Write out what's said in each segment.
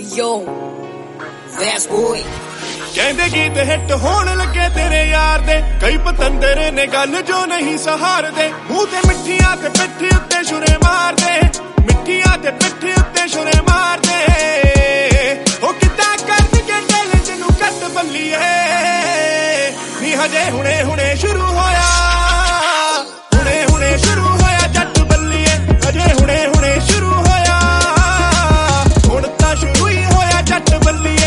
Yo, that's boy. ਕਹਿੰਦੇ ਗੀਤ hit ਹੋਣ ਲੱਗੇ ਤੇਰੇ ਯਾਰ ਦੇ, ਕਈ ਪਤੰਦਰ ਨੇ ਗੱਲ ਜੋ ਨਹੀਂ ਸਹਾਰਦੇ, ਮੂੰਹ ਤੇ ਮਿੱਠੀਆਂ ਤੇ ਪਿੱਠ ਉੱਤੇ ਛੁਰੇ ਮਾਰਦੇ, ਮਿੱਠੀਆਂ ਤੇ ਪਿੱਠ ਉੱਤੇ ਛੁਰੇ ਮਾਰਦੇ। ਉਹ ਕਿੱਦਾਂ ਕਰਨਗੇ ਟੈਲੈਂਟ ਨੂੰ ਕੱਟ ਬੱਲੀਏ, ਨੀ ਹਜੇ ਹੁਣੇ ਹੁਣੇ ਸ਼ੁਰੂ ਹੋਇਆ, ਹੁਣੇ ਹੁਣੇ ਸ਼ੁਰੂ ਹੋਇਆ ਜੱਟ ਬੱਲੀਏ, ਹਜੇ ਹੁਣੇ ਹੁਣੇ ਸ਼ੁਰੂ ਹੋਇਆ, ਹੁਣ ਤਾਂ ਸ਼ੁਰੂ ਹੀ ਹੋਇਆ ਜੱਟ ਬੱਲੀਏ।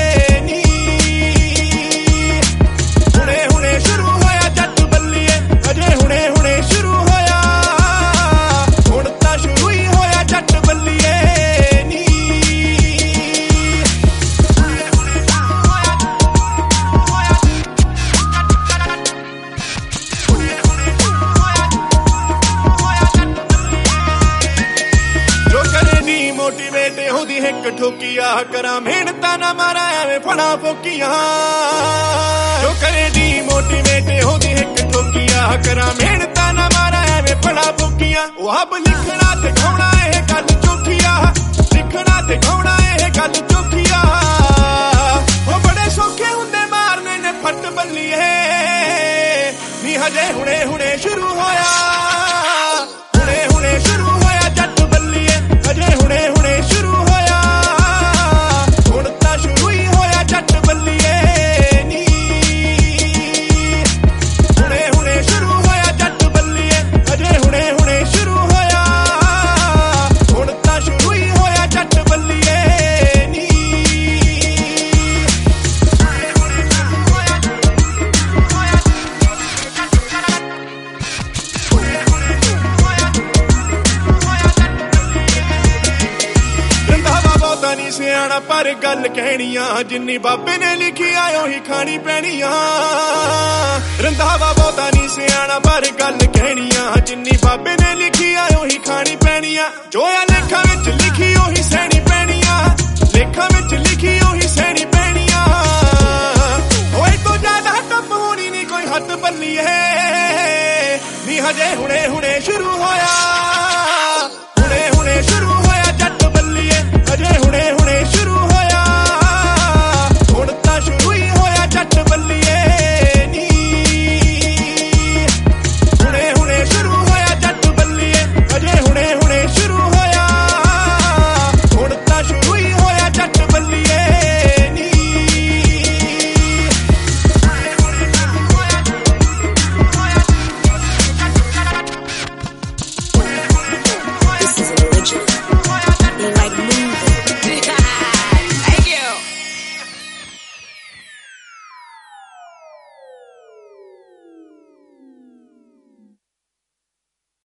ਮੋਟੀਵੇਟ ਹੋਦੀ ਇੱਕ ਠੋਕੀਆ ਕਰਾਂ ਮਿਹਨਤਾਂ ਨਾ ਮਾਰਾਂ ਐਵੇਂ ਫੜਾ ਫੋਕੀਆਂ, ਜੋ ਕਰੇ ਦੀ ਮੋਟੀਵੇਟ ਹੋਦੀ ਇੱਕ ਠੋਕੀਆ ਕਰਾਂ ਮਿਹਨਤਾਂ ਨਾ ਮਾਰਾਂ ਐਵੇਂ ਫੜਾ ਫੋਕੀਆਂ। ਉਹ ਹਬ ਲਿਖਣਾ ਤੇ ਗਾਉਣਾ ਇਹ ਗੱਲ ਚੋਖੀਆ, ਲਿਖਣਾ ਤੇ ਗਾਉਣਾ ਇਹ ਗੱਲ ਚੋਖੀਆ। ਉਹ ਬੜੇ ਸੌਖੇ ਹੁੰਦੇ ਮਾਰਨੇ ਨੇ ਫੱਟ ਬੱਲੀਏ, ਨੀ ਹਜੇ ਹੁਣੇ ਹੁਣੇ ਸ਼ੁਰੂ ਹੋਇਆ, ਹੁਣੇ ਹੁਣੇ ਸ਼ੁਰੂ ਹੋਇਆ ਜੱਟ ਬੱਲੀਏ, ਹਜੇ ਹੁਣੇ ਹੁਣੇ ਸ਼ੁਰੂ ਹੋਇਆ, ਹੁਣ ਤਾਂ ਸ਼ੁਰੂ ਹੀ ਹੋਇਆ ਜੱਟ ਬੱਲੀਏ ਨੀ, ਹੁਣੇ ਹੁਣੇ ਸ਼ੁਰੂ ਹੋਇਆ ਜੱਟ ਬੱਲੀਏ, ਹਜੇ ਹੁਣੇ ਹੁਣੇ ਸ਼ੁਰੂ ਹੋਇਆ, ਹੁਣ ਤਾਂ ਸ਼ੁਰੂ ਹੀ ਹੋਇਆ ਜੱਟ ਬੱਲੀਏ ਨੀ। ਨੀ ਸਿਆਣਾ ਪਰ ਗੱਲ ਕਹਿਣੀਆਂ, ਜਿੰਨੀ ਬਾਬੇ ਨੇ ਲਿਖੀ ਆ ਉਹੀ ਖਾਣੀ ਪੈਣੀਆਂ। ਰੰਧਾਵਾ ਬਹੁਤਾ ਨੀ ਸਿਆਣਾ ਪਰ ਗੱਲ ਕਹਿਣੀਆਂ, ਜਿੰਨੀ ਬਾਬੇ ਨੇ ਲਿਖੀ ਆ ਉਹੀ ਖਾਣੀ ਪੈਣੀਆਂ। ਜੋ ਆ ਲੇਖਾਂ ਵਿੱਚ ਲਿਖੀ ਉਹੀ ਸਹਿਣੀ ਪੈਣੀਆਂ, ਲੇਖਾਂ ਵਿੱਚ ਲਿਖੀ ਉਹੀ ਸਹਿਣੀ ਪੈਣੀਆਂ। ਓਏ ਤੋਂ ਜ਼ਿਆਦਾ ਟੱਪ ਹੋਣੀ ਨੀ ਕੋਈ ਹੱਥ ਬੱਲੀਏ, ਨੀ ਹਜੇ ਹੁਣੇ ਹੁਣੇ ਸ਼ੁਰੂ ਹੋਇਆ, ਹੁਣੇ ਹੁਣੇ ਸ਼ੁਰੂ ਹੋਇਆ ਜੱਟ ਬੱਲੀਏ, ਹਜੇ ਹੁਣੇ ਹੁਣੇ ਸ਼ੁਰੂ ਹੋਇਆ, ਹੁਣ ਤਾਂ ਸ਼ੁਰੂ ਹੀ ਹੋਇਆ ਜੱਟ ਬੱਲੀਏ ਨੀ, ਹੁਣੇ ਹੁਣੇ ਸ਼ੁਰੂ ਹੋਇਆ ਜੱਟ ਬੱਲੀਏ, ਹਜੇ ਹੁਣੇ ਹੁਣੇ ਸ਼ੁਰੂ ਹੋਇਆ, ਹੁਣ ਤਾਂ ਸ਼ੁਰੂ ਹੀ ਹੋਇਆ ਜੱਟ ਬੱਲੀਏ ਨੀ। This is an original. They like